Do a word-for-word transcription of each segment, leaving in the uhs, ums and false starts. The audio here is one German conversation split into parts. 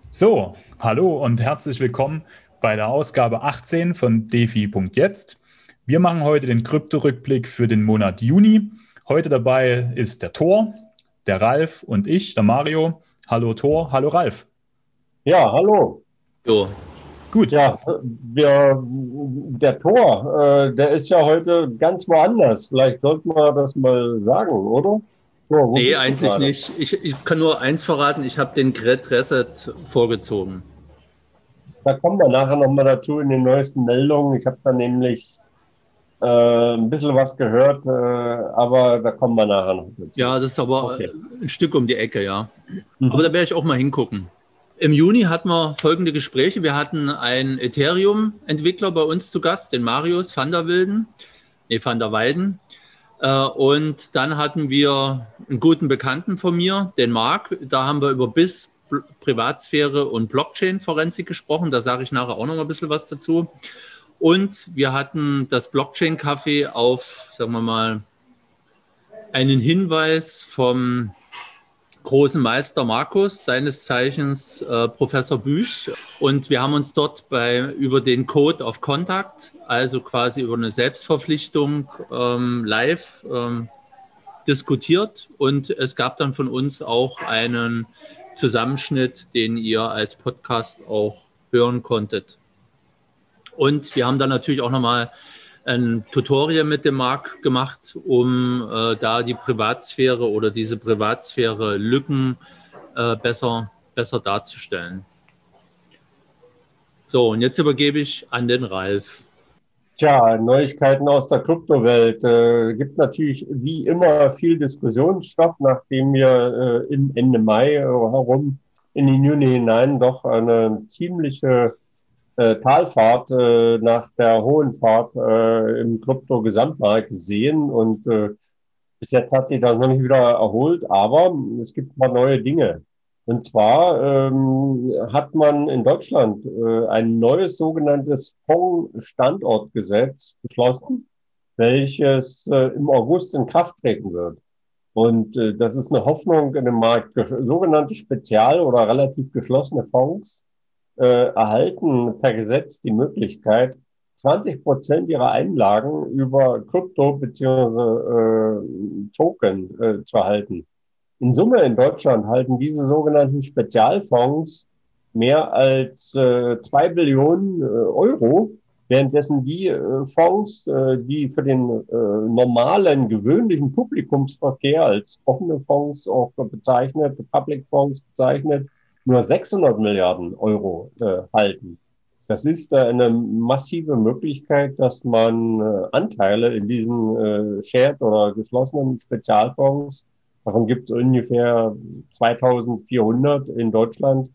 So, hallo und herzlich willkommen bei der Ausgabe achtzehn von DeFi.jetzt. Wir machen heute den Krypto-Rückblick für den Monat Juni. Heute dabei ist der Thor, der Ralf und ich, der Mario. Hallo Thor, hallo Ralf. Ja, hallo. Jo. Gut, Ja, wir, der Tor, äh, der ist ja heute ganz woanders. Vielleicht sollten wir das mal sagen, oder? Tor, wo Nee, bist du eigentlich gerade? nicht. Ich, ich kann nur eins verraten, ich habe den Grid Reset vorgezogen. Da kommen wir nachher nochmal dazu in den neuesten Meldungen. Ich habe da nämlich äh, ein bisschen was gehört, äh, aber da kommen wir nachher noch dazu. Ja, das ist aber Okay. ein Stück um die Ecke, ja. Aber da Mhm. werde ich auch mal hingucken. Im Juni hatten wir folgende Gespräche. Wir hatten einen Ethereum-Entwickler bei uns zu Gast, den Marius van der Wilden, nee, van der Weiden. Äh, Und dann hatten wir einen guten Bekannten von mir, den Marc. Da haben wir über B I S, Privatsphäre und Blockchain-Forensik gesprochen. Da sage ich nachher auch noch mal ein bisschen was dazu. Und wir hatten das Blockchain-Café auf, sagen wir mal, einen Hinweis vom großen Meister Markus, seines Zeichens äh, Professor Büch. Und wir haben uns dort bei, über den Code of Contact, also quasi über eine Selbstverpflichtung, ähm, live ähm, diskutiert. Und es gab dann von uns auch einen Zusammenschnitt, den ihr als Podcast auch hören konntet. Und wir haben dann natürlich auch nochmal ein Tutorial mit dem Marc gemacht, um äh, da die Privatsphäre oder diese Privatsphäre-Lücken äh, besser, besser darzustellen. So, und jetzt übergebe ich an den Ralf. Tja, Neuigkeiten aus der Kryptowelt. Äh, gibt natürlich wie immer viel Diskussionsstoff, nachdem wir äh, im Ende Mai äh, herum in den Juni hinein doch eine ziemliche äh, Talfahrt äh, nach der hohen Fahrt äh, im Krypto-Gesamtmarkt gesehen. Und äh, bis jetzt hat sich das noch nicht wieder erholt, aber es gibt ein paar neue Dinge. Und zwar ähm, hat man in Deutschland äh, ein neues sogenanntes Fonds-Standortgesetz beschlossen, welches äh, im August in Kraft treten wird. Und äh, das ist eine Hoffnung in dem Markt. Sogenannte Spezial- oder relativ geschlossene Fonds äh, erhalten per Gesetz die Möglichkeit, zwanzig Prozent ihrer Einlagen über Krypto beziehungsweise äh, Token äh, zu halten. In Summe in Deutschland halten diese sogenannten Spezialfonds mehr als äh, zwei Billionen äh, Euro, währenddessen die äh, Fonds, äh, die für den äh, normalen, gewöhnlichen Publikumsverkehr als offene Fonds auch bezeichnet, Public Fonds bezeichnet, nur sechshundert Milliarden Euro äh, halten. Das ist äh, eine massive Möglichkeit, dass man äh, Anteile in diesen äh, shared oder geschlossenen Spezialfonds, davon gibt es ungefähr zweitausendvierhundert in Deutschland,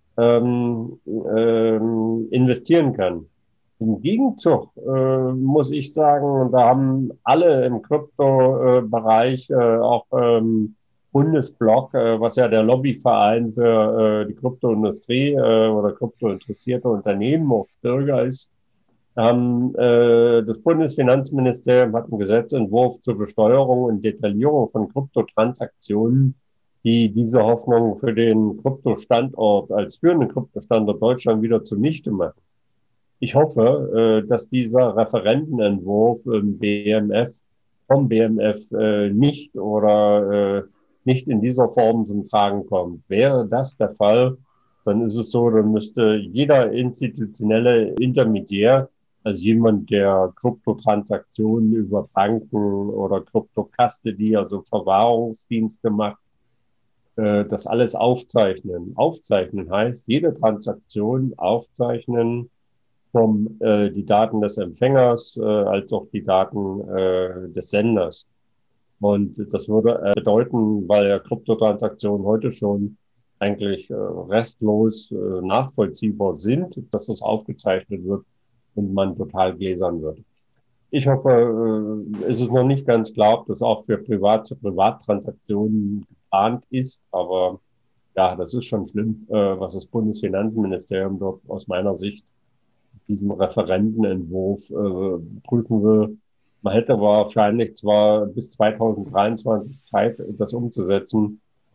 ähm, ähm, investieren kann. Im Gegenzug äh, muss ich sagen, und da haben alle im Krypto-Bereich, äh, auch ähm, Bundesblock, äh, was ja der Lobbyverein für äh, die Kryptoindustrie äh, oder kryptointeressierte Unternehmen, auch Bürger ist, haben, äh, das Bundesfinanzministerium hat einen Gesetzentwurf zur Besteuerung und Detaillierung von Kryptotransaktionen, die diese Hoffnung für den Kryptostandort als führenden Kryptostandort Deutschland wieder zunichte machen. Ich hoffe, äh, dass dieser Referentenentwurf im B M F vom B M F äh, nicht oder äh, nicht in dieser Form zum Tragen kommt. Wäre das der Fall, dann ist es so, dann müsste jeder institutionelle Intermediär, also jemand, der Kryptotransaktionen über Banken oder Krypto-Custody, also Verwahrungsdienste macht, äh, das alles aufzeichnen. Aufzeichnen heißt, jede Transaktion aufzeichnen, vom äh, die Daten des Empfängers äh, als auch die Daten äh, des Senders. Und das würde äh, bedeuten, weil ja Kryptotransaktionen heute schon eigentlich äh, restlos äh, nachvollziehbar sind, dass das aufgezeichnet wird und man total gläsern wird. Ich hoffe, äh, es ist noch nicht ganz klar, ob das auch für Privat-zu-Privat-Transaktionen geplant ist, aber ja, das ist schon schlimm, äh, was das Bundesfinanzministerium dort aus meiner Sicht diesen Referentenentwurf äh, prüfen will. Man hätte wahrscheinlich zwar bis zweitausenddreiundzwanzig Zeit, das umzusetzen,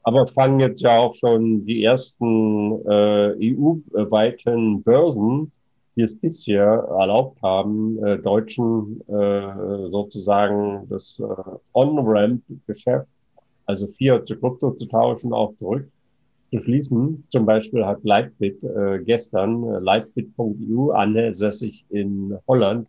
Aber es fangen jetzt ja auch schon die ersten äh, E U-weiten Börsen, die es bisher erlaubt haben, äh, Deutschen äh, sozusagen das äh, On-Ramp-Geschäft, also Fiat zu Krypto zu tauschen, auch zurück zu schließen. Zum Beispiel hat Lightbit äh, gestern, äh, lightbit punkt e u, ansässig in Holland,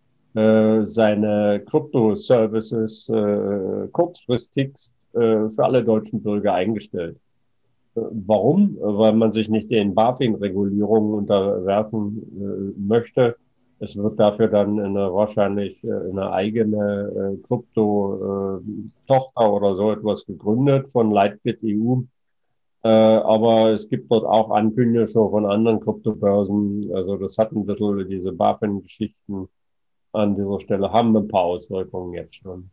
äh, seine Krypto-Services äh, kurzfristig äh, für alle deutschen Bürger eingestellt. Äh, warum? Weil man sich nicht den BaFin-Regulierungen unterwerfen äh, möchte. Es wird dafür dann eine, wahrscheinlich äh, eine eigene äh, Krypto-Tochter äh, oder so etwas gegründet von Lightbit E U. Äh, aber es gibt dort auch Ankündigungen schon von anderen Kryptobörsen. Also das hat ein bisschen diese BaFin-Geschichten an dieser Stelle, haben ein paar Auswirkungen jetzt schon.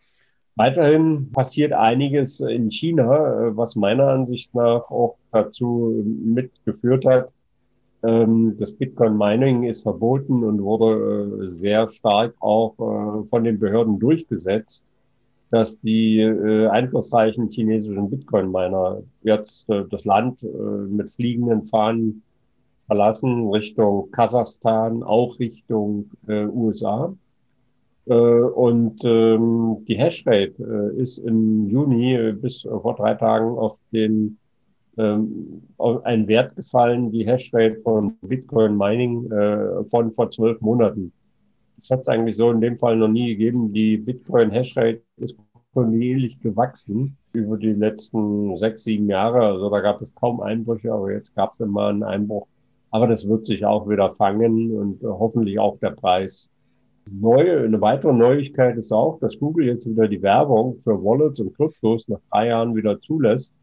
Weiterhin passiert einiges in China, äh, was meiner Ansicht nach auch dazu mitgeführt hat. Ähm, das Bitcoin-Mining ist verboten und wurde äh, sehr stark auch äh, von den Behörden durchgesetzt, dass die äh, einflussreichen chinesischen Bitcoin-Miner jetzt äh, das Land äh, mit fliegenden Fahnen verlassen, Richtung Kasachstan, auch Richtung äh, U S A. Äh, und ähm, die Hashrate äh, ist im Juni äh, bis äh, vor drei Tagen auf den ähm, auf einen Wert gefallen, die Hashrate von Bitcoin Mining äh, von vor zwölf Monaten. Das hat es eigentlich so in dem Fall noch nie gegeben. Die Bitcoin Hashrate ist kontinuierlich gewachsen über die letzten sechs, sieben Jahre. Also da gab es kaum Einbrüche, aber jetzt gab es immer einen Einbruch. Aber das wird sich auch wieder fangen und äh, hoffentlich auch der Preis. Neue, eine weitere Neuigkeit ist auch, dass Google jetzt wieder die Werbung für Wallets und Kryptos nach drei Jahren wieder zulässt.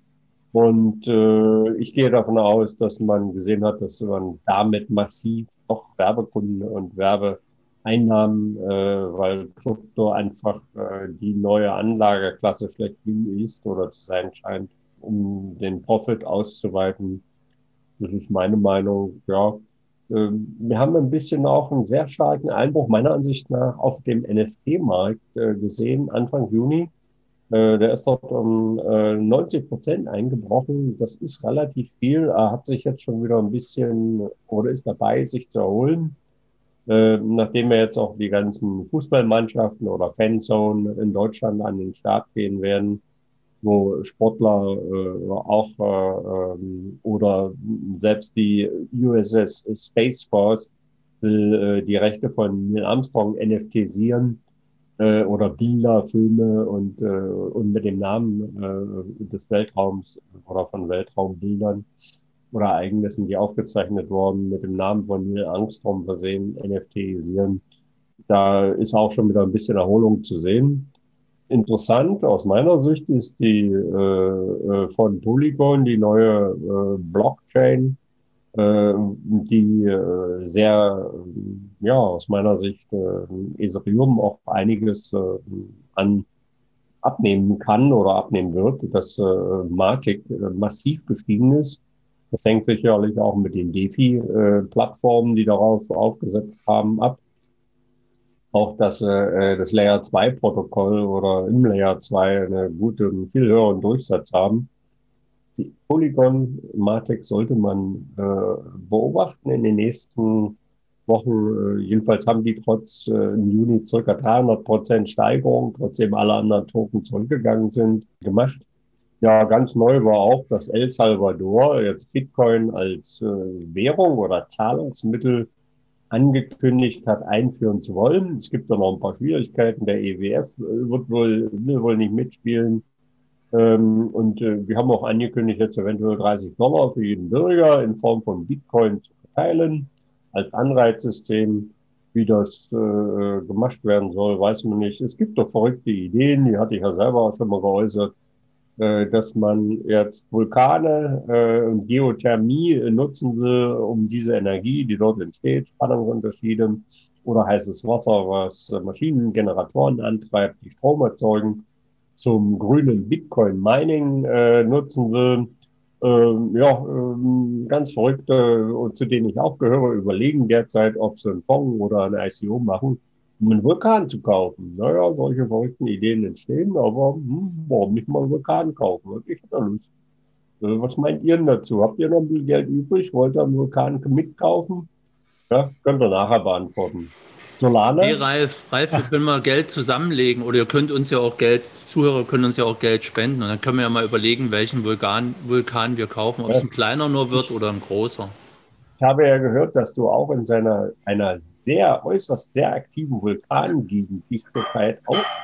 Und äh, ich gehe davon aus, dass man gesehen hat, dass man damit massiv auch Werbekunden und Werbeeinnahmen, äh, weil Krypto einfach äh, die neue Anlageklasse schlechthin ist oder zu sein scheint, um den Profit auszuweiten. Das ist meine Meinung, ja. Wir haben ein bisschen auch einen sehr starken Einbruch meiner Ansicht nach auf dem N F T-Markt äh, gesehen, Anfang Juni. Äh, der ist dort um äh, neunzig Prozent eingebrochen. Das ist relativ viel. Er hat sich jetzt schon wieder ein bisschen oder ist dabei, sich zu erholen. Äh, nachdem wir jetzt auch die ganzen Fußballmannschaften oder Fanzone in Deutschland an den Start gehen werden, wo Sportler äh, auch äh, ähm, oder selbst die U S S Space Force will äh, die Rechte von Neil Armstrong NFTisieren äh, oder Bilder, Filme und, äh, und mit dem Namen äh, des Weltraums oder von Weltraumbildern oder Ereignissen, die aufgezeichnet wurden, mit dem Namen von Neil Armstrong versehen, NFTisieren. Da ist auch schon wieder ein bisschen Erholung zu sehen. Interessant aus meiner Sicht ist die äh, von Polygon, die neue äh, Blockchain, äh, die äh, sehr, äh, ja, aus meiner Sicht äh, Ethereum auch einiges äh, an abnehmen kann oder abnehmen wird, dass äh, Matic äh, massiv gestiegen ist. Das hängt sicherlich auch mit den DeFi-Plattformen, äh, die darauf aufgesetzt haben, ab. Auch dass äh, das Layer zwei Protokoll oder im Layer zwei eine gute und viel höheren Durchsatz haben. Die Polygon-Matic sollte man äh, beobachten in den nächsten Wochen. Äh, jedenfalls haben die trotz äh, im Juni circa dreihundert Prozent Steigerung, trotzdem alle anderen Token zurückgegangen sind, gemacht. Ja, ganz neu war auch, dass El Salvador jetzt Bitcoin als äh, Währung oder Zahlungsmittel angekündigt hat, einführen zu wollen. Es gibt da noch ein paar Schwierigkeiten. Der E W F wird wohl, will wohl nicht mitspielen. Ähm, und äh, wir haben auch angekündigt, jetzt eventuell dreißig Dollar für jeden Bürger in Form von Bitcoin zu verteilen, als Anreizsystem. Wie das äh, gemacht werden soll, weiß man nicht. Es gibt doch verrückte Ideen, die hatte ich ja selber auch schon mal geäußert, dass man jetzt Vulkane äh, und Geothermie nutzen will, um diese Energie, die dort entsteht, Spannungsunterschiede oder heißes Wasser, was Maschinen, Generatoren antreibt, die Strom erzeugen, zum grünen Bitcoin-Mining äh, nutzen will. Ähm, ja, ähm, ganz verrückte, zu denen ich auch gehöre, überlegen derzeit, ob sie einen Fonds oder ein I C O machen. um einen Vulkan zu kaufen. Naja, solche verrückten Ideen entstehen, aber hm, warum nicht mal einen Vulkan kaufen? Ich hätte Lust. Äh, Was meint ihr denn dazu? Habt ihr noch ein bisschen Geld übrig? Wollt ihr einen Vulkan mitkaufen? Ja, könnt ihr nachher beantworten. Hey Solana? Ralf, Ralf, wir können mal Geld zusammenlegen oder ihr könnt uns ja auch Geld, Zuhörer können uns ja auch Geld spenden und dann können wir ja mal überlegen, welchen Vulkan, Vulkan wir kaufen, ob Ja, es ein kleiner nur wird ich, oder ein großer. ich habe ja gehört, dass du auch in seiner einer sehr äußerst sehr aktiven Vulkangegend dich zurzeit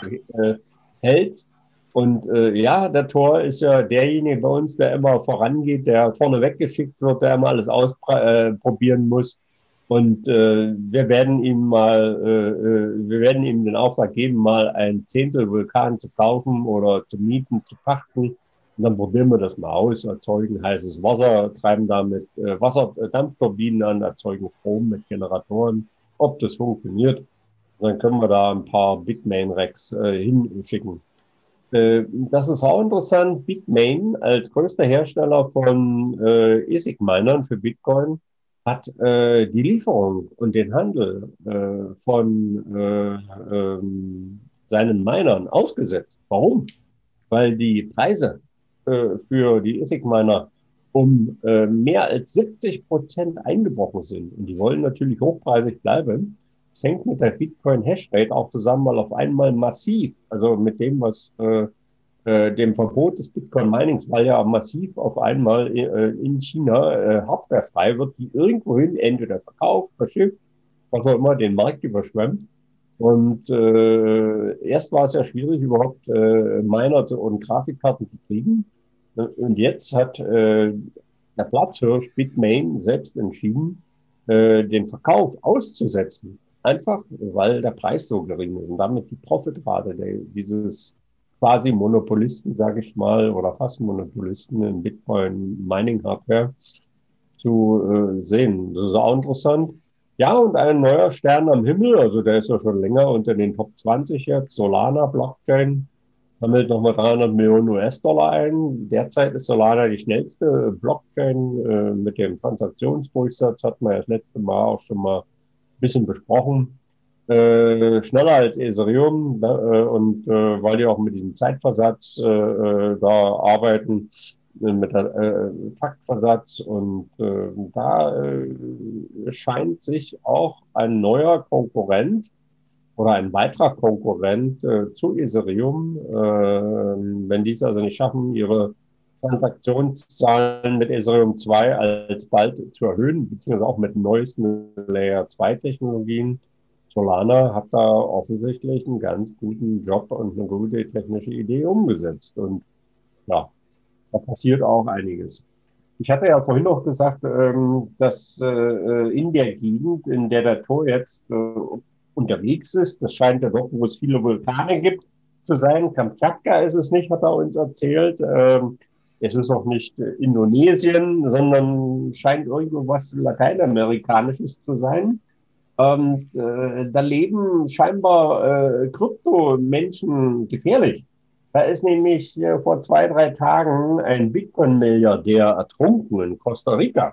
aufhältst. Und äh, ja, der Thor ist ja derjenige bei uns, der immer vorangeht, der vorne weggeschickt wird, der immer alles ausprobieren muss. Und äh, wir werden ihm mal, äh, äh, wir werden ihm den Auftrag geben, mal ein Zehntel Vulkan zu kaufen oder zu mieten, zu pachten. Und dann probieren wir das mal aus, erzeugen heißes Wasser, treiben damit äh, Wasserdampfturbinen an, erzeugen Strom mit Generatoren. Ob das funktioniert, dann können wir da ein paar Bitmain-Racks äh, hinschicken. Äh, das ist auch interessant. Bitmain als größter Hersteller von äh, A S I C-Minern für Bitcoin hat äh, die Lieferung und den Handel äh, von äh, ähm, seinen Minern ausgesetzt. Warum? Weil die Preise äh, für die A S I C-Miner um äh, mehr als siebzig Prozent eingebrochen sind. Und die wollen natürlich hochpreisig bleiben. Das hängt mit der Bitcoin-Hashrate auch zusammen, weil auf einmal massiv, also mit dem, was äh, äh, dem Verbot des Bitcoin-Minings, weil ja massiv auf einmal äh, in China äh, Hardware frei wird, die irgendwohin entweder verkauft, verschifft, was auch immer, den Markt überschwemmt. Und äh, erst war es ja schwierig, überhaupt äh, Miner und Grafikkarten zu kriegen. Und jetzt hat äh, der Platzhirsch Bitmain selbst entschieden, äh, den Verkauf auszusetzen. Einfach, weil der Preis so gering ist und damit die Profitrate der, dieses quasi Monopolisten, sage ich mal, oder fast Monopolisten in Bitcoin-Mining-Hardware zu äh, sehen. Das ist auch interessant. Ja, und ein neuer Stern am Himmel, also der ist ja schon länger unter den Top zwanzig jetzt, Solana Blockchain, sammelt nochmal dreihundert Millionen U S-Dollar ein. Derzeit ist Solana die schnellste Blockchain äh, mit dem Transaktionsdurchsatz, hat man ja das letzte Mal auch schon mal ein bisschen besprochen. Äh, schneller als Ethereum äh, und äh, weil die auch mit diesem Zeitversatz äh, äh, da arbeiten, äh, mit der äh, Taktversatz und äh, da äh, scheint sich auch ein neuer Konkurrent oder ein weiterer Konkurrent äh, zu Ethereum, äh, wenn die es also nicht schaffen, ihre Transaktionszahlen mit Ethereum zwei alsbald zu erhöhen, beziehungsweise auch mit neuesten Layer zwei Technologien. Solana hat da offensichtlich einen ganz guten Job und eine gute technische Idee umgesetzt. Und ja, da passiert auch einiges. Ich hatte ja vorhin noch gesagt, ähm, dass äh, in der Gegend, in der der Thor jetzt äh, unterwegs ist, das scheint ja doch, wo es viele Vulkane gibt, zu sein. Kamtschatka ist es nicht, hat er uns erzählt. Ähm, es ist auch nicht äh, Indonesien, sondern scheint irgendwo was Lateinamerikanisches zu sein. Und äh, da leben scheinbar äh, Kryptomenschen gefährlich. Da ist nämlich äh, vor zwei, drei Tagen ein Bitcoin-Milliardär ertrunken in Costa Rica.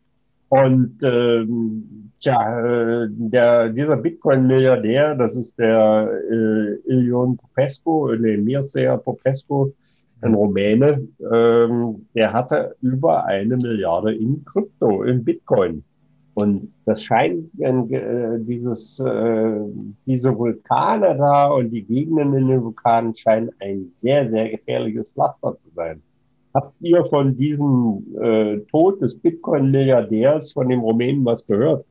Und ähm, tja, äh, der, dieser Bitcoin-Milliardär, das ist der äh, Ilion Popescu, nee, Mircea Popescu, ein Rumäne, ähm, der hatte über eine Milliarde in Krypto, in Bitcoin. Und das scheint äh, dieses, äh, diese Vulkane da und die Gegenden in den Vulkanen scheinen ein sehr, sehr gefährliches Pflaster zu sein. Habt ihr von diesem äh, Tod des Bitcoin-Milliardärs, von dem Rumänen, was gehört?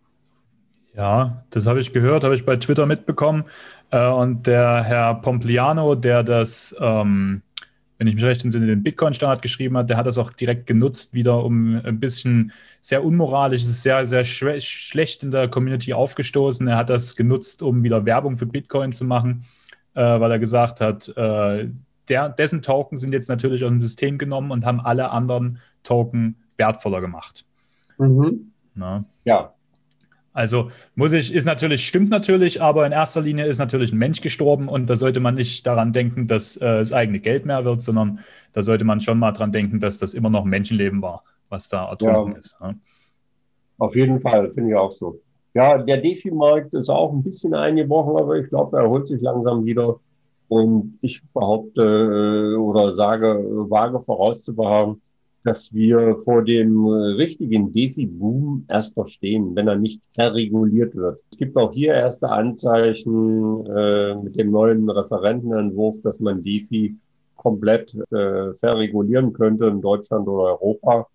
Ja, das habe ich gehört, habe ich bei Twitter mitbekommen. Äh, und der Herr Pompliano, der das, ähm, wenn ich mich recht entsinne, den Bitcoin-Standard geschrieben hat, der hat das auch direkt genutzt, wieder um ein bisschen sehr unmoralisch, es ist sehr, sehr sch- schlecht in der Community aufgestoßen. Er hat das genutzt, um wieder Werbung für Bitcoin zu machen, äh, weil er gesagt hat, äh, der, dessen Token sind jetzt natürlich aus dem System genommen und haben alle anderen Token wertvoller gemacht. Mhm. Na? Ja. Also muss ich, ist natürlich, stimmt natürlich, aber in erster Linie ist natürlich ein Mensch gestorben und da sollte man nicht daran denken, dass äh, das eigene Geld mehr wird, sondern da sollte man schon mal dran denken, dass das immer noch ein Menschenleben war, was da ertrunken Ja, ist. Ja. auf jeden Fall, finde ich auch so. Ja, der DeFi-Markt ist auch ein bisschen eingebrochen, aber ich glaube, er erholt sich langsam wieder. Und ich behaupte äh, oder sage, wage vorauszubehaupten, dass wir vor dem äh, richtigen DeFi-Boom erst noch stehen, wenn er nicht verreguliert wird. Es gibt auch hier erste Anzeichen äh, mit dem neuen Referentenentwurf, dass man DeFi komplett äh, verregulieren könnte in Deutschland oder Europa.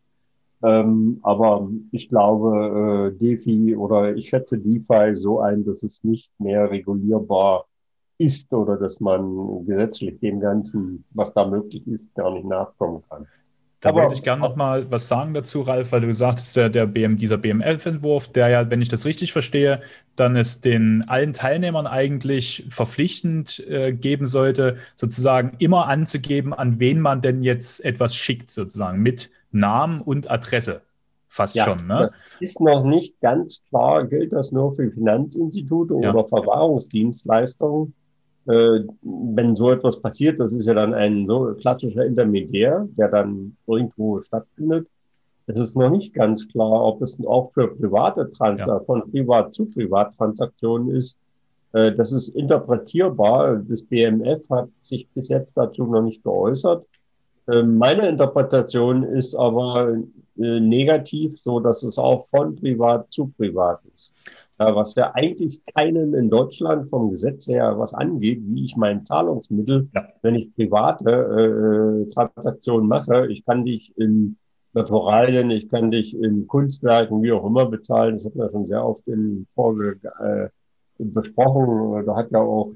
Ähm, aber ich glaube, äh, DeFi oder ich schätze DeFi so ein, dass es nicht mehr regulierbar ist oder dass man gesetzlich dem Ganzen, was da möglich ist, gar nicht nachkommen kann. Da wollte Aber ich gerne noch mal was sagen dazu, Ralf, weil du gesagt hast, der, der B M, dieser B M F-Entwurf, der ja, wenn ich das richtig verstehe, dann es den allen Teilnehmern eigentlich verpflichtend äh, geben sollte, sozusagen immer anzugeben, an wen man denn jetzt etwas schickt, sozusagen mit Namen und Adresse. Fast ja, schon, ne? das ist noch nicht ganz klar. Gilt das nur für Finanzinstitute Ja, oder Verwahrungsdienstleistungen? Äh, wenn so etwas passiert, das ist ja dann ein so klassischer Intermediär, der dann irgendwo stattfindet. Es ist noch nicht ganz klar, ob es auch für private ja. Transaktionen, von Privat zu Privattransaktionen ist. Äh, das ist interpretierbar. Das B M F hat sich bis jetzt dazu noch nicht geäußert. Äh, meine Interpretation ist aber äh, negativ, so dass es auch von privat zu privat ist. Äh, was ja eigentlich keinen in Deutschland vom Gesetz her was angeht, wie ich mein Zahlungsmittel, Ja. wenn ich private äh, Transaktionen mache, ich kann dich in Naturalien, ich kann dich in Kunstwerken, wie auch immer bezahlen. Das hat man schon sehr oft in Folge äh, besprochen. Da hat ja auch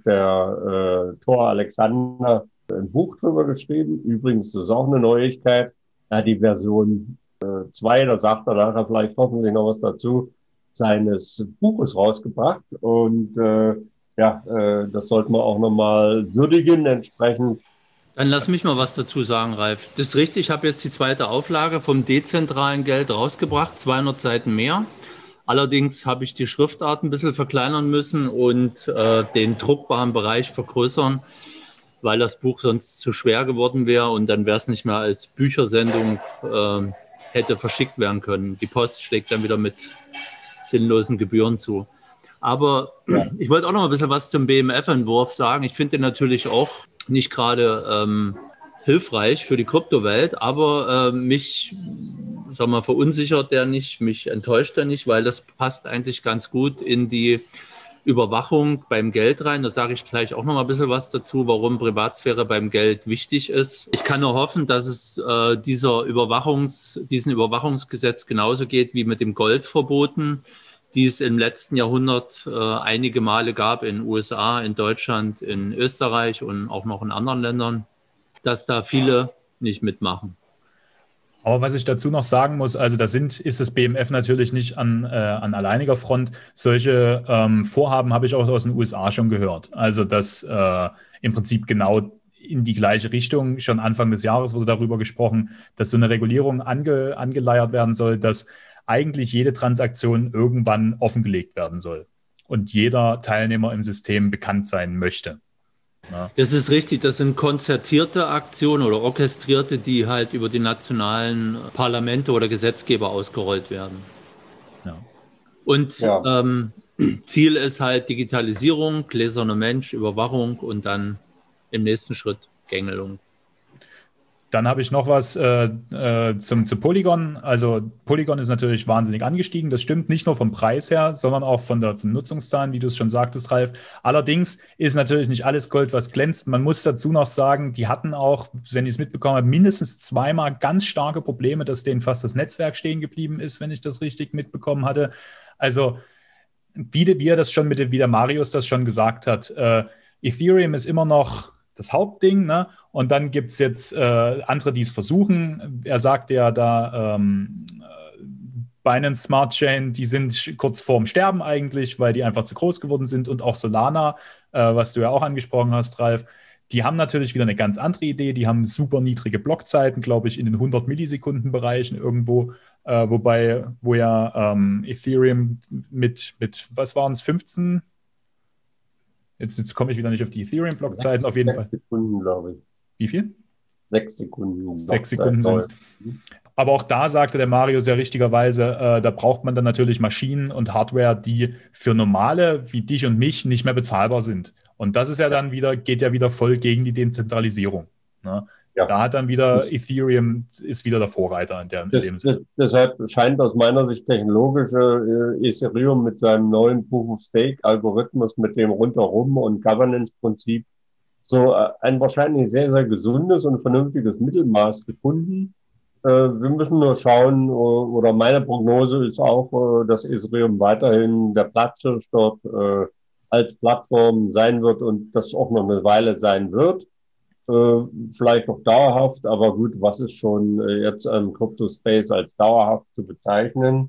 der äh, Thor Alexander ein Buch drüber geschrieben. Übrigens, das ist auch eine Neuigkeit. Er hat die Version äh, zwei, da sagt er nachher vielleicht hoffentlich noch was dazu, seines Buches rausgebracht. Und äh, ja, äh, das sollte man auch nochmal würdigen, entsprechend. Dann lass mich mal was dazu sagen, Ralf. Das ist richtig, ich habe jetzt die zweite Auflage vom dezentralen Geld rausgebracht, zweihundert Seiten mehr. Allerdings habe ich die Schriftart ein bisschen verkleinern müssen und äh, den druckbaren Bereich vergrößern, weil das Buch sonst zu schwer geworden wäre und dann wäre es nicht mehr als Büchersendung äh, hätte verschickt werden können. Die Post schlägt dann wieder mit sinnlosen Gebühren zu. Aber Ja. ich wollte auch noch ein bisschen was zum B M F-Entwurf sagen. Ich finde den natürlich auch nicht gerade ähm, hilfreich für die Kryptowelt, aber äh, mich, sag mal, verunsichert der nicht, mich enttäuscht er nicht, weil das passt eigentlich ganz gut in die Überwachung beim Geld rein. Da sage ich gleich auch noch mal ein bisschen was dazu, warum Privatsphäre beim Geld wichtig ist. Ich kann nur hoffen, dass es äh, dieser Überwachungs, diesen Überwachungsgesetz genauso geht wie mit dem Goldverboten, die es im letzten Jahrhundert äh, einige Male gab in den U S A, in Deutschland, in Österreich und auch noch in anderen Ländern, dass da viele nicht mitmachen. Aber was ich dazu noch sagen muss, also da sind, ist das B M F natürlich nicht an, äh, an alleiniger Front. Solche ähm, Vorhaben habe ich auch aus den U S A schon gehört. Also dass äh, im Prinzip genau in die gleiche Richtung, schon Anfang des Jahres wurde darüber gesprochen, dass so eine Regulierung ange, angeleiert werden soll, dass eigentlich jede Transaktion irgendwann offengelegt werden soll und jeder Teilnehmer im System bekannt sein möchte. Ja. Das ist richtig, das sind konzertierte Aktionen oder orchestrierte, die halt über die nationalen Parlamente oder Gesetzgeber ausgerollt werden. Ja. Und Ja. ähm, Ziel ist halt Digitalisierung, gläserner Mensch, Überwachung und dann im nächsten Schritt Gängelung. Dann habe ich noch was äh, äh, zum, zu Polygon. Also Polygon ist natürlich wahnsinnig angestiegen. Das stimmt nicht nur vom Preis her, sondern auch von der von Nutzungszahlen, wie du es schon sagtest, Ralf. Allerdings ist natürlich nicht alles Gold, was glänzt. Man muss dazu noch sagen, die hatten auch, wenn ich es mitbekommen habe, mindestens zweimal ganz starke Probleme, dass denen fast das Netzwerk stehen geblieben ist, wenn ich das richtig mitbekommen hatte. Also wie, wie er das schon mit dem, wie der Marius das schon gesagt hat, äh, Ethereum ist immer noch das Hauptding, ne? Und dann gibt es jetzt äh, andere, die es versuchen. Er sagt ja da, ähm, Binance Smart Chain, die sind kurz vorm Sterben eigentlich, weil die einfach zu groß geworden sind. Und auch Solana, äh, was du ja auch angesprochen hast, Ralf, die haben natürlich wieder eine ganz andere Idee. Die haben super niedrige Blockzeiten, glaube ich, in den hundert Millisekunden Bereichen irgendwo. Äh, wobei, wo ja ähm, Ethereum mit, mit, was waren es, fünfzehn? Jetzt, jetzt komme ich wieder nicht auf die Ethereum-Blockzeiten, auf jeden Fall. Sechs Sekunden, glaube ich. Wie viel? Sechs Sekunden. Sechs Sekunden sind es. Aber auch da sagte der Mario sehr richtigerweise, äh, da braucht man dann natürlich Maschinen und Hardware, die für Normale wie dich und mich nicht mehr bezahlbar sind. Und das ist ja dann wieder, geht ja wieder voll gegen die Dezentralisierung. Ne? Ja. Da hat dann wieder Ethereum, ist wieder der Vorreiter in, der, in Das, dem Sinne. das, deshalb scheint aus meiner Sicht technologische äh, Ethereum mit seinem neuen Proof-of-Stake-Algorithmus, mit dem Rundherum und Governance-Prinzip so äh, ein wahrscheinlich sehr, sehr gesundes und vernünftiges Mittelmaß gefunden. Äh, wir müssen nur schauen, äh, oder meine Prognose ist auch, äh, dass Ethereum weiterhin der Platzhirsch dort äh, als Plattform sein wird und das auch noch eine Weile sein wird. Äh, vielleicht auch dauerhaft, aber gut, was ist schon äh, jetzt im Crypto-Space als dauerhaft zu bezeichnen?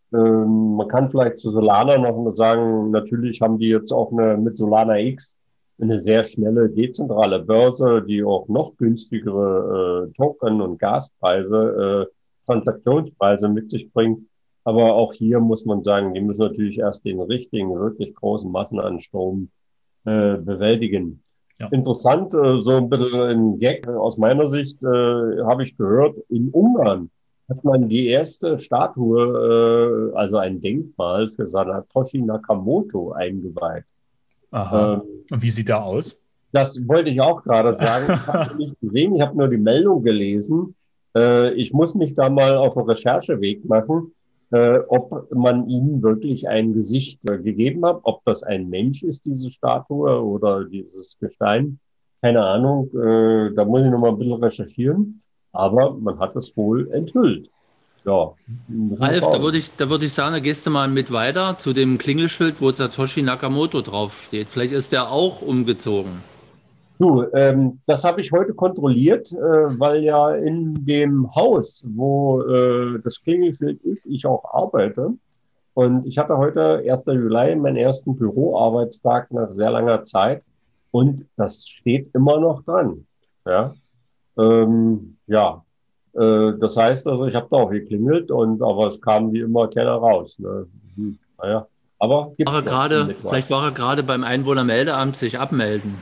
Ähm, man kann vielleicht zu Solana noch mal sagen, natürlich haben die jetzt auch eine, mit Solana X eine sehr schnelle dezentrale Börse, die auch noch günstigere äh, Token- und Gaspreise, äh, Transaktionspreise mit sich bringt. Aber auch hier muss man sagen, die müssen natürlich erst den richtigen, wirklich großen Massenansturm äh, bewältigen. Ja. Interessant, äh, so ein bisschen ein Gag äh, aus meiner Sicht, äh, habe ich gehört, in Ungarn hat man die erste Statue, äh, also ein Denkmal für Satoshi Nakamoto eingeweiht. Aha. Ähm, Und wie sieht der aus? das wollte ich auch gerade sagen. Ich habe nicht gesehen, ich habe nur die Meldung gelesen. Äh, ich muss mich da mal auf einen Rechercheweg machen, äh, ob man ihm wirklich ein Gesicht äh, gegeben hat, ob das ein Mensch ist, diese Statue oder dieses Gestein. Keine Ahnung, äh, da muss ich noch mal ein bisschen recherchieren. Aber man hat es wohl enthüllt. Ja, Ralf, da würde ich, da würde ich sagen, da gehst du mal mit weiter zu dem Klingelschild, wo Satoshi Nakamoto draufsteht. Vielleicht ist der auch umgezogen. Du, ähm, das habe ich heute kontrolliert, äh, weil ja in dem Haus, wo äh, das Klingelschild ist, ich auch arbeite. Und ich hatte heute, erster Juli, meinen ersten Büroarbeitstag nach sehr langer Zeit. Und das steht immer noch dran. Ja, ähm, ja. Äh, das heißt also, ich habe da auch geklingelt, und aber es kam wie immer keiner raus. Ne? Hm, naja, aber gibt's War er noch gerade, etwas. vielleicht war er gerade beim Einwohnermeldeamt sich abmelden.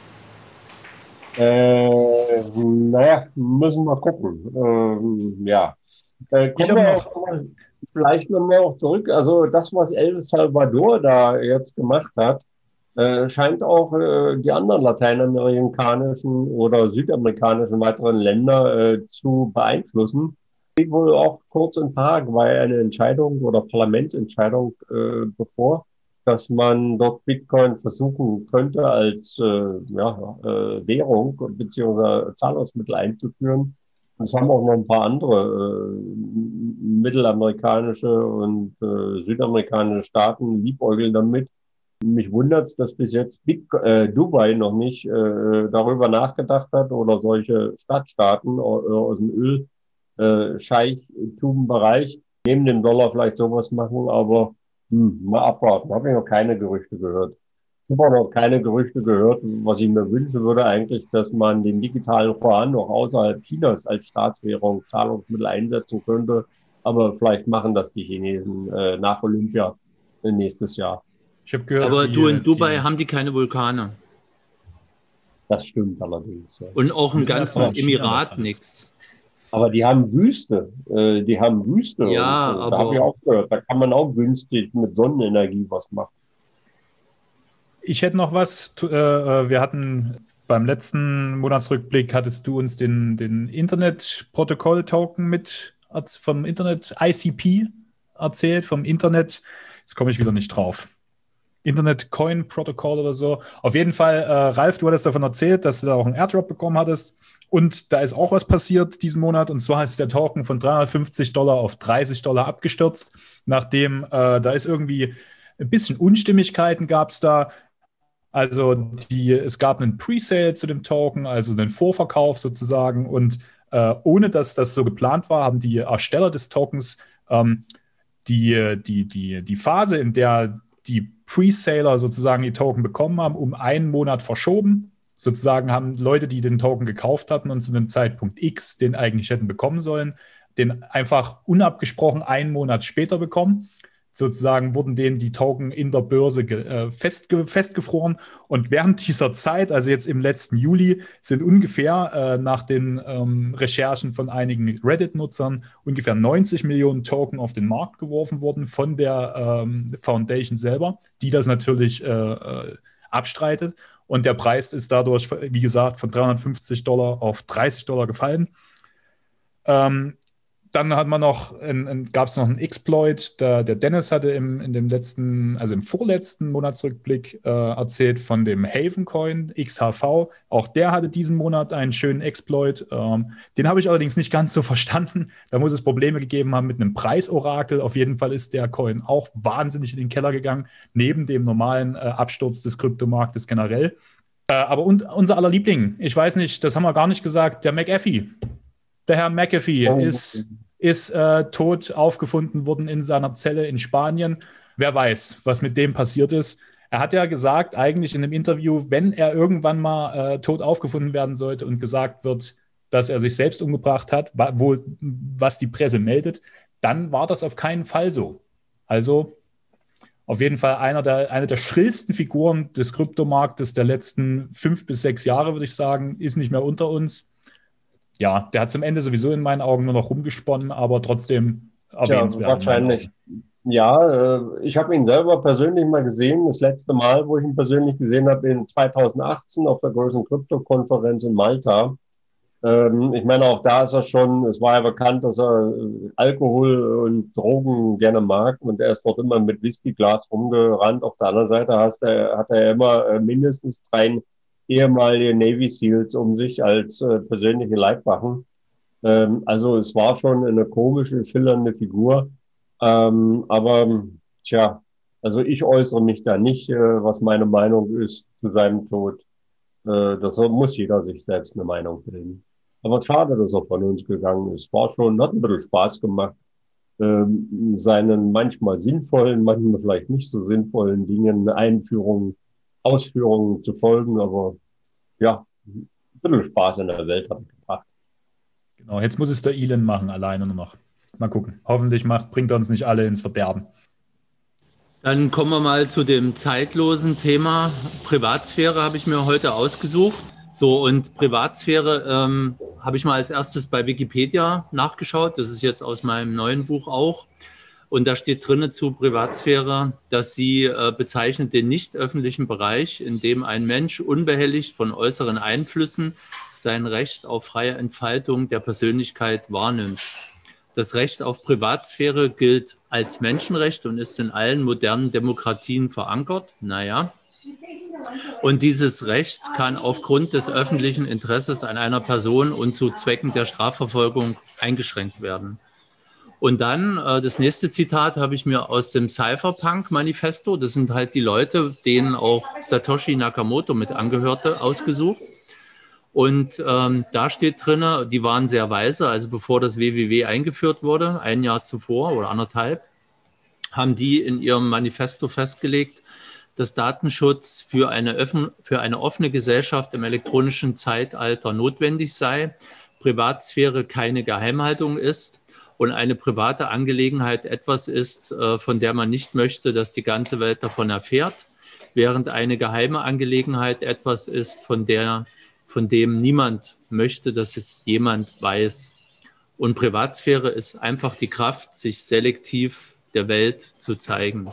Äh, naja, müssen wir gucken. Ähm, ja. Äh, Ich kommen habe wir noch, auch mal vielleicht nochmal auch zurück. Also das, was El Salvador da jetzt gemacht hat, äh, scheint auch äh, die anderen lateinamerikanischen oder südamerikanischen weiteren Länder äh, zu beeinflussen. Steht wohl auch kurz in Paraguay eine Entscheidung oder Parlamentsentscheidung äh, bevor, dass man dort Bitcoin versuchen könnte als äh, ja, äh, Währung bzw. Zahlungsmittel einzuführen. Es haben auch noch ein paar andere äh, mittelamerikanische und äh, südamerikanische Staaten liebäugeln damit. Mich wundert es, dass bis jetzt Big, äh, Dubai noch nicht äh, darüber nachgedacht hat oder solche Stadtstaaten aus dem Ölscheichtum-Bereich neben dem Dollar vielleicht sowas machen, aber hm, mal abwarten. Habe ich noch keine Gerüchte gehört. Ich habe auch noch keine Gerüchte gehört. Was ich mir wünschen würde eigentlich, dass man den digitalen Yuan noch außerhalb Chinas als Staatswährung, Zahlungsmittel einsetzen könnte. Aber vielleicht machen das die Chinesen äh, nach Olympia äh, nächstes Jahr. ich habe gehört, Aber die, du, in Dubai die, haben die keine Vulkane. Das stimmt allerdings. Ja. Und auch im müssen erst mal ganzen in China das Emirat alles. nichts. Aber die haben Wüste. Äh, die haben Wüste. Ja, und, äh, aber- da habe ich auch gehört. Da kann man auch günstig mit Sonnenenergie was machen. Ich hätte noch was. Tu- Äh, wir hatten beim letzten Monatsrückblick, hattest du uns den, den Internet-Protokoll-Token mit erz- vom Internet I C P erzählt, vom Internet. Jetzt komme ich wieder nicht drauf. Internet Coin Protocol oder so. Auf jeden Fall, äh, Ralf, du hattest davon erzählt, dass du da auch einen Airdrop bekommen hattest. Und da ist auch was passiert diesen Monat. Und zwar ist der Token von dreihundertfünfzig Dollar auf dreißig Dollar abgestürzt, nachdem äh, da ist irgendwie ein bisschen Unstimmigkeiten gab es da. Also die, es gab einen Presale zu dem Token, also einen Vorverkauf sozusagen. Und äh, ohne dass das so geplant war, haben die Ersteller des Tokens ähm, die, die, die, die Phase, in der die Presaler sozusagen die Token bekommen haben, um einen Monat verschoben. Sozusagen haben Leute, die den Token gekauft hatten und zu einem Zeitpunkt X den eigentlich hätten bekommen sollen, den einfach unabgesprochen einen Monat später bekommen. sozusagen wurden denen die Token in der Börse äh, festge festgefroren. Und während dieser Zeit, also jetzt im letzten Juli, sind ungefähr äh, nach den ähm, Recherchen von einigen Reddit-Nutzern ungefähr neunzig Millionen Token auf den Markt geworfen worden von der ähm, Foundation selber, die das natürlich äh, äh, abstreitet. Und der Preis ist dadurch, wie gesagt, von dreihundertfünfzig Dollar auf dreißig Dollar gefallen. Ähm, Dann hat man noch, gab es noch einen Exploit, der, der Dennis hatte im, in dem letzten, also im vorletzten Monatsrückblick äh, erzählt von dem Havencoin X H V. Auch der hatte diesen Monat einen schönen Exploit. Ähm, den habe ich allerdings nicht ganz so verstanden. Da muss es Probleme gegeben haben mit einem Preisorakel. Auf jeden Fall ist der Coin auch wahnsinnig in den Keller gegangen, neben dem normalen äh, Absturz des Kryptomarktes generell. Äh, aber und, unser aller Liebling, ich weiß nicht, das haben wir gar nicht gesagt, der McAfee. Der Herr McAfee oh. ist, ist äh, tot aufgefunden worden in seiner Zelle in Spanien. Wer weiß, was mit dem passiert ist. Er hat ja gesagt, eigentlich in einem Interview, wenn er irgendwann mal äh, tot aufgefunden werden sollte und gesagt wird, dass er sich selbst umgebracht hat, wohl, was die Presse meldet, dann war das auf keinen Fall so. Also auf jeden Fall einer der, eine der schrillsten Figuren des Kryptomarktes der letzten fünf bis sechs Jahre, würde ich sagen, ist nicht mehr unter uns. Ja, der hat zum Ende sowieso in meinen Augen nur noch rumgesponnen, aber trotzdem erwähnenswert. Ja, wahrscheinlich. Ja, äh, ich habe ihn selber persönlich mal gesehen. Das letzte Mal, wo ich ihn persönlich gesehen habe, in zweitausendachtzehn auf der größten Krypto-Konferenz in Malta. Ähm, ich meine, auch da ist er schon, es war ja bekannt, dass er Alkohol und Drogen gerne mag und er ist dort immer mit Whiskyglas rumgerannt. Auf der anderen Seite hast er, hat er immer mindestens drei ehemalige Navy Seals um sich als äh, persönliche Leibwachen. Ähm, also es war schon eine komische, schillernde Figur. Ähm, aber tja, also ich äußere mich da nicht, äh, was meine Meinung ist zu seinem Tod. Äh, das muss jeder sich selbst eine Meinung bilden. Aber schade, dass er von uns gegangen ist. War schon, hat ein bisschen Spaß gemacht, ähm, seinen manchmal sinnvollen, manchmal vielleicht nicht so sinnvollen Dingen, Einführungen, Ausführungen zu folgen, aber ja, ein bisschen Spaß in der Welt hat er gebracht. Genau, jetzt muss es der Elon machen, alleine nur noch. Mal gucken. Hoffentlich macht, bringt er uns nicht alle ins Verderben. Dann kommen wir mal zu dem zeitlosen Thema. Privatsphäre habe ich mir heute ausgesucht. So, und Privatsphäre ähm, habe ich mal als erstes bei Wikipedia nachgeschaut. Das ist jetzt aus meinem neuen Buch auch. Und da steht drin zu Privatsphäre, dass sie äh, bezeichnet den nicht öffentlichen Bereich, in dem ein Mensch unbehelligt von äußeren Einflüssen sein Recht auf freie Entfaltung der Persönlichkeit wahrnimmt. Das Recht auf Privatsphäre gilt als Menschenrecht und ist in allen modernen Demokratien verankert. Naja. Und dieses Recht kann aufgrund des öffentlichen Interesses an einer Person und zu Zwecken der Strafverfolgung eingeschränkt werden. Und dann äh, das nächste Zitat habe ich mir aus dem Cypherpunk-Manifesto, das sind halt die Leute, denen auch Satoshi Nakamoto mit angehörte, ausgesucht. Und ähm, da steht drin, die waren sehr weise, also bevor das W W W eingeführt wurde, ein Jahr zuvor oder anderthalb, haben die in ihrem Manifesto festgelegt, dass Datenschutz für eine, öffn- für eine offene Gesellschaft im elektronischen Zeitalter notwendig sei, Privatsphäre keine Geheimhaltung ist und eine private Angelegenheit etwas ist, äh, von der man nicht möchte, dass die ganze Welt davon erfährt, während eine geheime Angelegenheit etwas ist, von der, von dem niemand möchte, dass es jemand weiß. Und Privatsphäre ist einfach die Kraft, sich selektiv der Welt zu zeigen.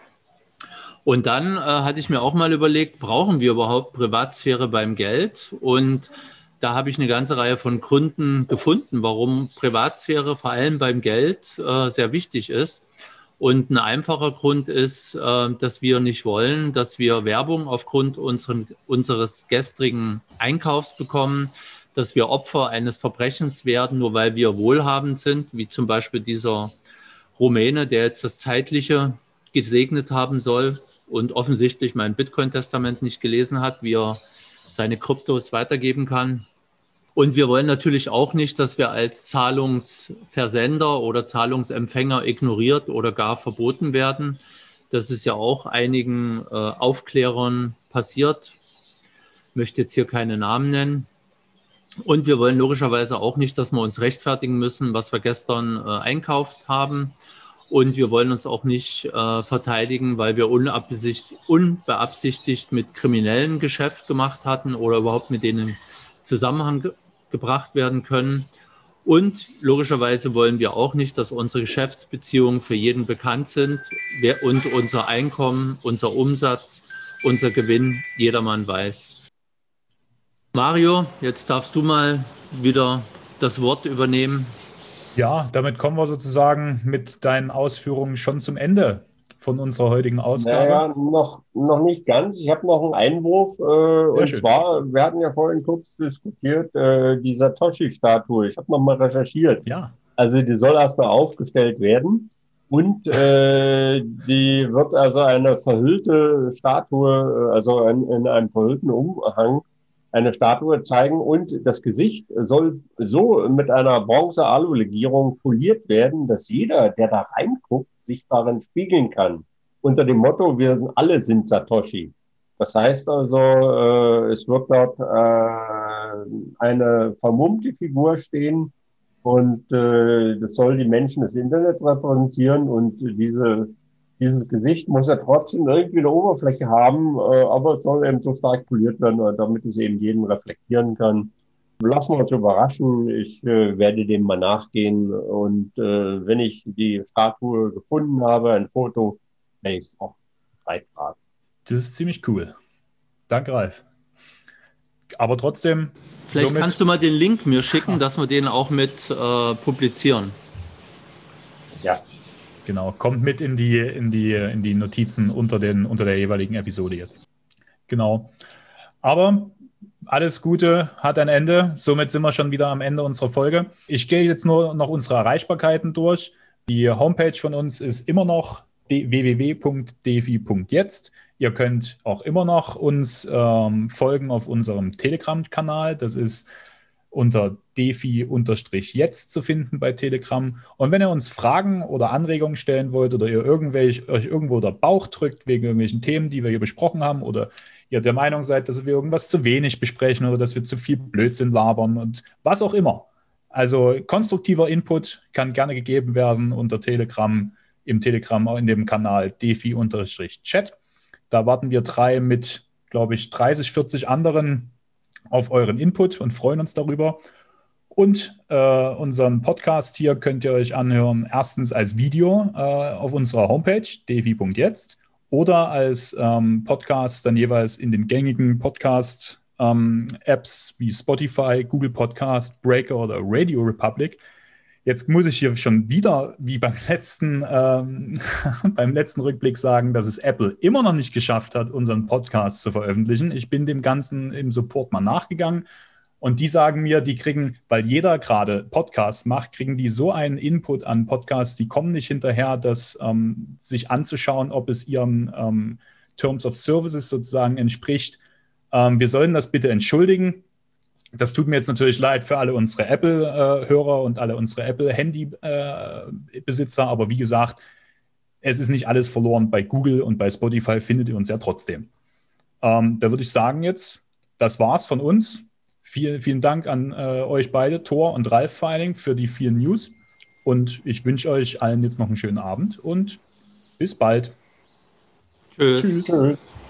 Und dann äh, hatte ich mir auch mal überlegt, brauchen wir überhaupt Privatsphäre beim Geld? Und da habe ich eine ganze Reihe von Gründen gefunden, warum Privatsphäre vor allem beim Geld äh, sehr wichtig ist. Und ein einfacher Grund ist, äh, dass wir nicht wollen, dass wir Werbung aufgrund unseren, unseres gestrigen Einkaufs bekommen, dass wir Opfer eines Verbrechens werden, nur weil wir wohlhabend sind, wie zum Beispiel dieser Rumäne, der jetzt das Zeitliche gesegnet haben soll und offensichtlich mein Bitcoin-Testament nicht gelesen hat, wie er seine Kryptos weitergeben kann. Und wir wollen natürlich auch nicht, dass wir als Zahlungsversender oder Zahlungsempfänger ignoriert oder gar verboten werden. Das ist ja auch einigen äh, Aufklärern passiert. Ich möchte jetzt hier keine Namen nennen. Und wir wollen logischerweise auch nicht, dass wir uns rechtfertigen müssen, was wir gestern äh, einkauft haben. Und wir wollen uns auch nicht äh, verteidigen, weil wir unbeabsichtigt, unbeabsichtigt mit kriminellen Geschäft gemacht hatten oder überhaupt mit denen in Zusammenhang ge- gebracht werden können. Und logischerweise wollen wir auch nicht, dass unsere Geschäftsbeziehungen für jeden bekannt sind wer, und unser Einkommen, unser Umsatz, unser Gewinn jedermann weiß. Mario, jetzt darfst du mal wieder das Wort übernehmen. Ja, damit kommen wir sozusagen mit deinen Ausführungen schon zum Ende von unserer heutigen Ausgabe. Naja, noch, noch nicht ganz. Ich habe noch einen Einwurf. Äh, Sehr und schön. zwar, wir hatten ja vorhin kurz diskutiert, äh, die Satoshi-Statue. Ich habe noch mal recherchiert. Ja, Also die soll erst mal aufgestellt werden. Und äh, die wird also eine verhüllte Statue, äh, also in, in einem verhüllten Umhang, eine Statue zeigen. Und das Gesicht soll so mit einer Bronze-Alu-Legierung poliert werden, dass jeder, der da reinguckt, sich darin spiegeln kann. Unter dem Motto, wir sind, alle sind Satoshi. Das heißt also, äh, es wird dort äh, eine vermummte Figur stehen und äh, das soll die Menschen des Internets repräsentieren und diese, dieses Gesicht muss ja trotzdem irgendwie eine Oberfläche haben, äh, aber es soll eben so stark poliert werden, damit es eben jeden reflektieren kann. Lassen wir uns überraschen. Ich äh, werde dem mal nachgehen und äh, wenn ich die Statue gefunden habe, ein Foto, werde ich es auch beitragen. das ist ziemlich cool. Danke, Ralf. Aber trotzdem, Vielleicht somit, kannst du mal den Link mir schicken, dass wir den auch mit äh, publizieren. Ja, genau, kommt mit in die, in die, in die Notizen unter, den, unter der jeweiligen Episode jetzt. Genau. Aber alles Gute hat ein Ende. Somit sind wir schon wieder am Ende unserer Folge. Ich gehe jetzt nur noch unsere Erreichbarkeiten durch. Die Homepage von uns ist immer noch w w w punkt defi punkt jetzt. Ihr könnt auch immer noch uns ähm, folgen auf unserem Telegram-Kanal. Das ist unter defi-jetzt zu finden bei Telegram. Und wenn ihr uns Fragen oder Anregungen stellen wollt oder ihr irgendwelche, euch irgendwo der Bauch drückt wegen irgendwelchen Themen, die wir hier besprochen haben, oder ihr der Meinung seid, dass wir irgendwas zu wenig besprechen oder dass wir zu viel Blödsinn labern und was auch immer. Also konstruktiver Input kann gerne gegeben werden unter Telegram, im Telegram in dem Kanal defi-chat. Da warten wir drei mit, glaube ich, dreißig, vierzig anderen auf euren Input und freuen uns darüber. Und äh, unseren Podcast hier könnt ihr euch anhören, erstens als Video äh, auf unserer Homepage defi punkt jetzt oder als ähm, Podcast dann jeweils in den gängigen Podcast-Apps ähm, wie Spotify, Google Podcast, Breaker oder Radio Republic. Jetzt muss ich hier schon wieder, wie beim letzten, ähm, beim letzten Rückblick sagen, dass es Apple immer noch nicht geschafft hat, unseren Podcast zu veröffentlichen. Ich bin dem Ganzen im Support mal nachgegangen und die sagen mir, die kriegen, weil jeder gerade Podcasts macht, kriegen die so einen Input an Podcasts, die kommen nicht hinterher, das ähm, sich anzuschauen, ob es ihren ähm, Terms of Services sozusagen entspricht. Ähm, wir sollen das bitte entschuldigen. Das tut mir jetzt natürlich leid für alle unsere Apple-Hörer und alle unsere Apple-Handy-Besitzer, aber wie gesagt, es ist nicht alles verloren. Bei Google und bei Spotify findet ihr uns ja trotzdem. Ähm, da würde ich sagen jetzt, das war's von uns. Vielen, vielen Dank an äh, euch beide, Thor und Ralf vor allen Dingen, für die vielen News. Und ich wünsche euch allen jetzt noch einen schönen Abend und bis bald. Tschüss. Tschüss. tschüss.